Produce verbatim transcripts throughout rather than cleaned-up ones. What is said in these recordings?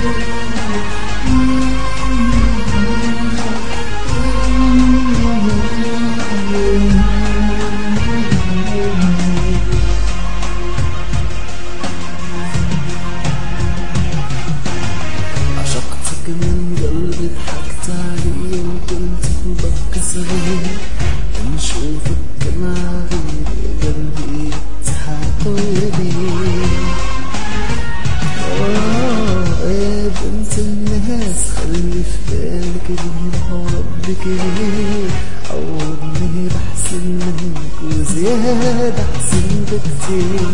عشقتك من قلبي، ضحكت علي وكنت ببكسر نشوفك كما غيري قلبي يضحك ويبي. آه يا بنت الناس خلي في بالك إني ربك عوضني بحسن منك وزيادة أحسن بكتير.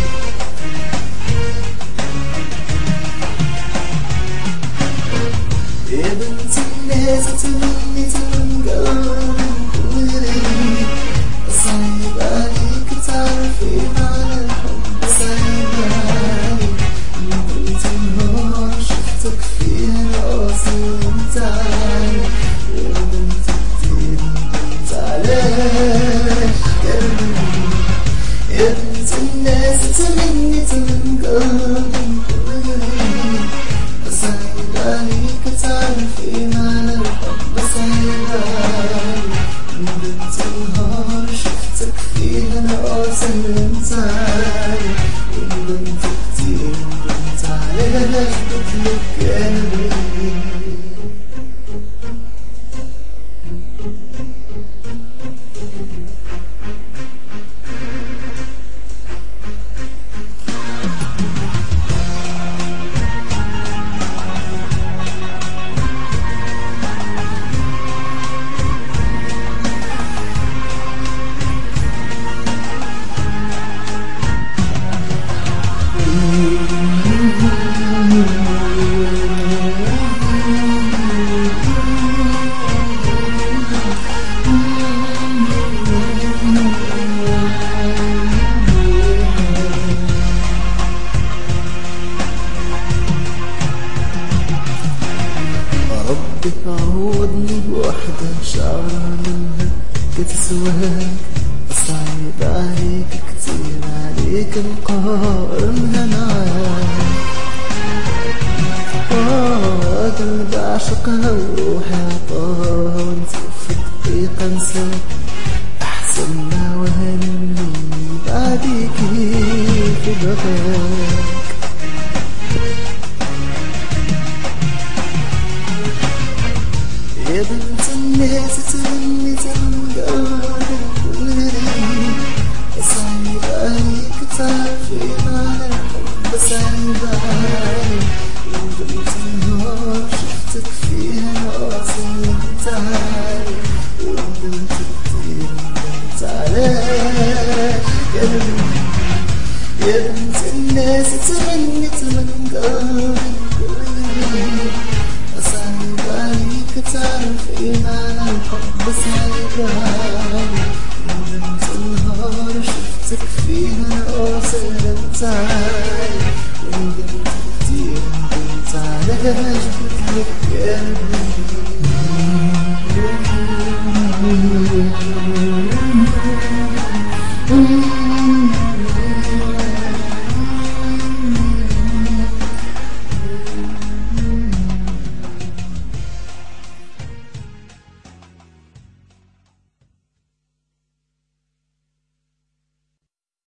يا بنت الناس تمنيت من قلبي صعب عليك تعرفي معنى الحب، صعب عليك من بنت النهار شفتك فيها راسي وانت عايش. يا بنت كتير ندمت علاش قلبي. يا بنت الناس تمنيت من قلبي صعب عليك تعرفي معنى الحب، صعب عليك من بنت النهار شفتك فيها راسي وانت عايش. وندمت كتير ندمت علاش قلتلك قلبي. ربك عوضني بوحدة شعرها منها كتسواك. صعب عليك كتير عليك نقارنها معاك. آه قلبي عشقها وروحي عطاها وانت في دقيقة انساك. أحسن ما وهنني بعديكي في بغاك. يا بنت الناس تمنيت من قلبي صعب عليك تعرفي معنى الحب، صعب عليك من بنت النهار شفتك فيها راسي وانت عايش. وندمت كتير ندمت علاش قلبي. يا بنت الناس تمنيت من قلبي صعب عليك تعرفي معنى الحب، صعب عليك من بنت النهار شفتك فيها راسي وانت عايش. وندمت كتير ندمت علاش قلتلك قلبي.